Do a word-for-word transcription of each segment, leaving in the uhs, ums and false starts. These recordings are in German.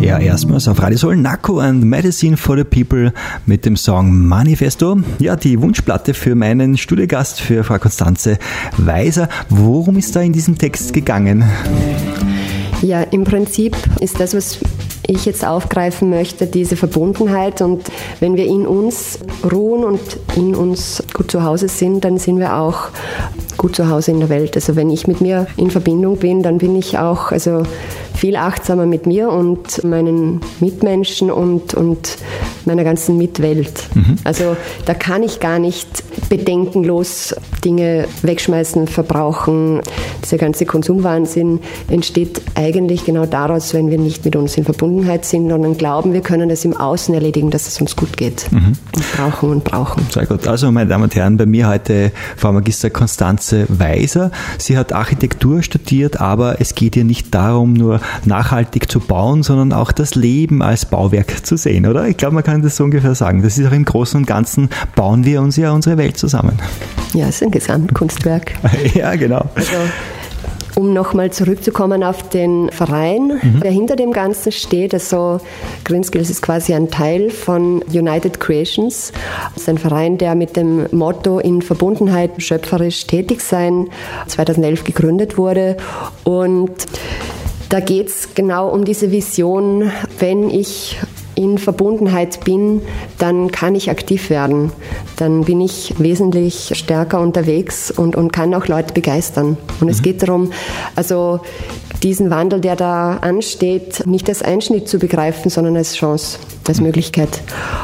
Ja, erstmals auf Radio Soul, Nako and Medicine for the People mit dem Song Manifesto. Ja, die Wunschplatte für meinen Studiogast, für Frau Constanze Weiser. Worum ist da in diesem Text gegangen? Ja, im Prinzip ist das, was ich jetzt aufgreifen möchte, diese Verbundenheit. Und wenn wir in uns ruhen und in uns gut zu Hause sind, dann sind wir auch gut zu Hause in der Welt. Also wenn ich mit mir in Verbindung bin, dann bin ich auch also viel achtsamer mit mir und meinen Mitmenschen und, und meiner ganzen Mitwelt. Mhm. Also da kann ich gar nicht bedenkenlos Dinge wegschmeißen, verbrauchen. Dieser ganze Konsumwahnsinn entsteht eigentlich genau daraus, wenn wir nicht mit uns in Verbundenheit sind, sondern glauben, wir können das im Außen erledigen, dass es uns gut geht. Mhm. Und brauchen und brauchen. Sehr gut. Also, meine Damen und Herren, bei mir heute Frau Magister Constanze Weiser. Sie hat Architektur studiert, aber es geht ihr nicht darum, nur nachhaltig zu bauen, sondern auch das Leben als Bauwerk zu sehen, oder? Ich glaube, man kann das so ungefähr sagen. Das ist auch im Großen und Ganzen, bauen wir uns ja unsere Welt zusammen. Ja, es ist ein Gesamtkunstwerk. Ja, genau. Also, um nochmal zurückzukommen auf den Verein, mhm. der hinter dem Ganzen steht. Also Greenskills ist quasi ein Teil von United Creations. Das ist ein Verein, der mit dem Motto in Verbundenheit schöpferisch tätig sein zweitausendelf gegründet wurde. Und da geht es genau um diese Vision, wenn ich in Verbundenheit bin, dann kann ich aktiv werden. Dann bin ich wesentlich stärker unterwegs und, und kann auch Leute begeistern. Und mhm. es geht darum, also diesen Wandel, der da ansteht, nicht als Einschnitt zu begreifen, sondern als Chance, als mhm. Möglichkeit.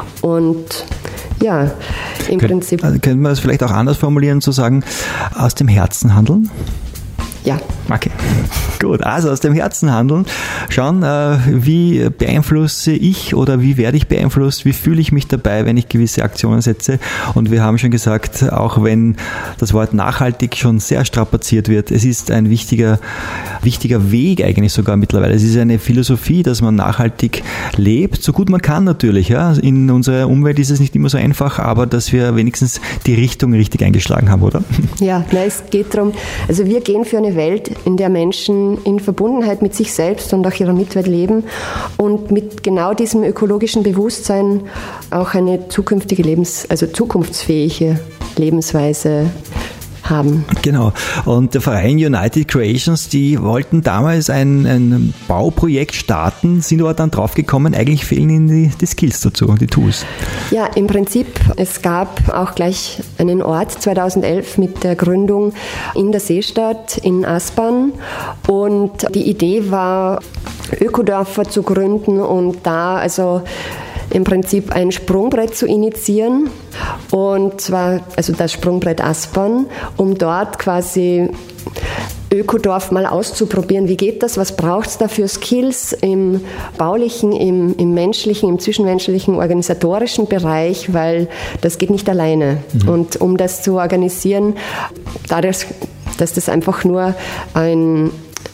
Und ja, im Kön- Prinzip... Also könnte man es vielleicht auch anders formulieren, zu sagen, aus dem Herzen handeln? Ja. Okay, gut. Also aus dem Herzen handeln. Schauen, äh, wie beeinflusse ich oder wie werde ich beeinflusst, wie fühle ich mich dabei, wenn ich gewisse Aktionen setze. Und wir haben schon gesagt, auch wenn das Wort nachhaltig schon sehr strapaziert wird, es ist ein wichtiger, wichtiger Weg eigentlich sogar mittlerweile. Es ist eine Philosophie, dass man nachhaltig lebt, so gut man kann natürlich. Ja. In unserer Umwelt ist es nicht immer so einfach, aber dass wir wenigstens die Richtung richtig eingeschlagen haben, oder? Ja, na, es geht darum, also wir gehen für eine Welt, in der Menschen in Verbundenheit mit sich selbst und auch ihrer Mitwelt leben und mit genau diesem ökologischen Bewusstsein auch eine zukünftige Lebens-, also zukunftsfähige Lebensweise haben. Genau. Und der Verein United Creations, die wollten damals ein, ein Bauprojekt starten, sind aber dann draufgekommen, eigentlich fehlen ihnen die, die Skills dazu, die Tools. Ja, im Prinzip, es gab auch gleich einen Ort zweitausendelf mit der Gründung in der Seestadt in Aspern und die Idee war, Ökodörfer zu gründen und da also im Prinzip ein Sprungbrett zu initiieren und zwar also das Sprungbrett Aspern, um dort quasi Ökodorf mal auszuprobieren. Wie geht das? Was braucht es da für Skills im baulichen, im, im menschlichen, im zwischenmenschlichen, organisatorischen Bereich, weil das geht nicht alleine. Mhm. Und um das zu organisieren, dadurch, dass das einfach nur ein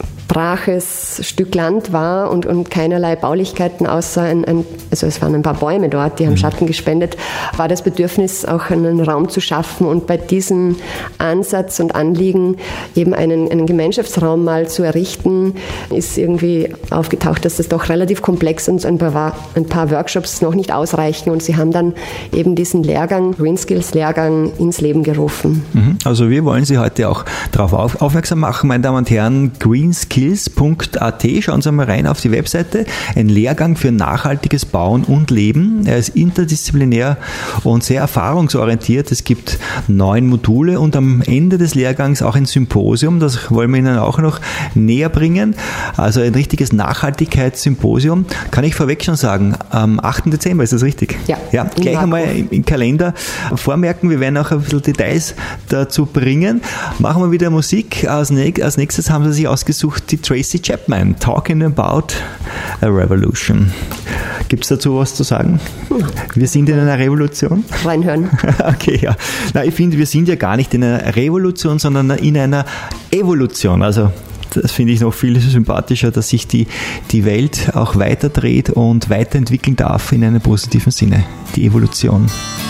braches Stück Land war und, und keinerlei Baulichkeiten außer ein, ein, also es waren ein paar Bäume dort, die haben Schatten gespendet, war das Bedürfnis, auch einen Raum zu schaffen und bei diesem Ansatz und Anliegen eben einen, einen Gemeinschaftsraum mal zu errichten, ist irgendwie aufgetaucht, dass das doch relativ komplex und ein paar, ein paar Workshops noch nicht ausreichen und sie haben dann eben diesen Lehrgang, Greenskills Lehrgang ins Leben gerufen. Also wir wollen Sie heute auch darauf auf, aufmerksam machen, meine Damen und Herren, Greenskills punkt a t. Schauen Sie mal rein auf die Webseite. Ein Lehrgang für nachhaltiges Bauen und Leben. Er ist interdisziplinär und sehr erfahrungsorientiert. Es gibt neun Module und am Ende des Lehrgangs auch ein Symposium. Das wollen wir Ihnen auch noch näher bringen. Also ein richtiges Nachhaltigkeitssymposium. Kann ich vorweg schon sagen, am achten Dezember, ist das richtig? Ja. Ja, gleich einmal im Kalender vormerken. Wir werden auch ein bisschen Details dazu bringen. Machen wir wieder Musik. Als nächstes haben Sie sich ausgesucht, die Tracy Chapman, Talking About a Revolution. Gibt es dazu was zu sagen? Wir sind in einer Revolution? Reinhören. Okay, ja. Na, ich finde, wir sind ja gar nicht in einer Revolution, sondern in einer Evolution. Also das finde ich noch viel sympathischer, dass sich die, die Welt auch weiterdreht und weiterentwickeln darf in einem positiven Sinne. Die Evolution.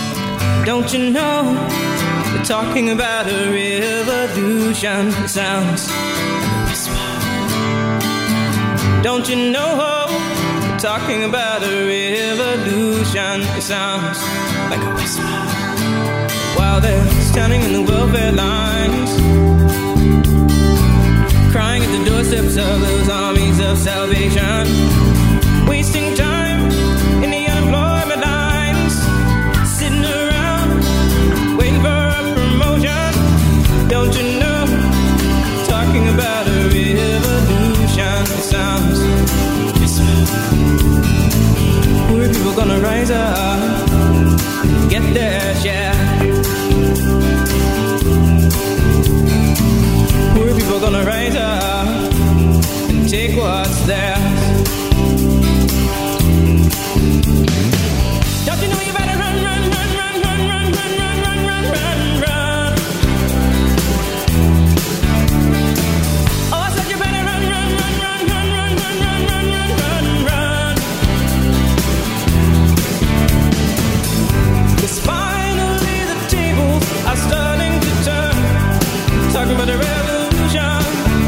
Don't you know, we're talking about a revolution. It sounds like a whisper. Don't you know, talking about a revolution. It sounds like a whisper while they're standing in the welfare lines, crying at the doorsteps of those armies of salvation, wasting time in the unemployment lines, sitting around waiting for a promotion. Don't you know, talking about a revolution. It sounds poor people gonna rise up, get their share. Poor people gonna rise up and take what's theirs. Don't you know you better run, run, run, run, run, run, run, run, run, run, run, run. Oh, I said you better run, run, run, run, run, run, run, run, run, run, run. Yes, finally the tables are starting to turn, talking about the revolution.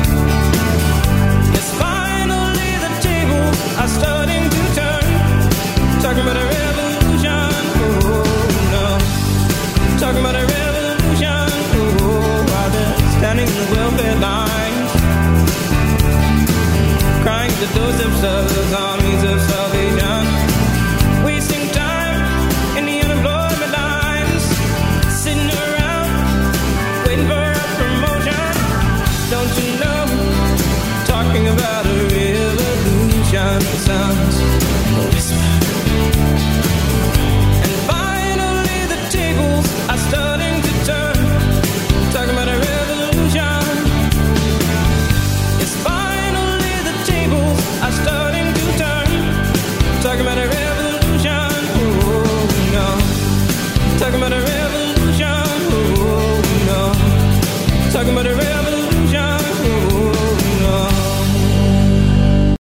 Yes, finally the tables are starting to turn, talking about a revolution. Oh no, talking about a revolution. Oh, while they're standing in the welfare lines, crying at the doorsteps of those armies of salvation, wasting time in the unemployment lines, sitting around waiting for a promotion. Don't you know, talking about a revolution. It sounds like a whisper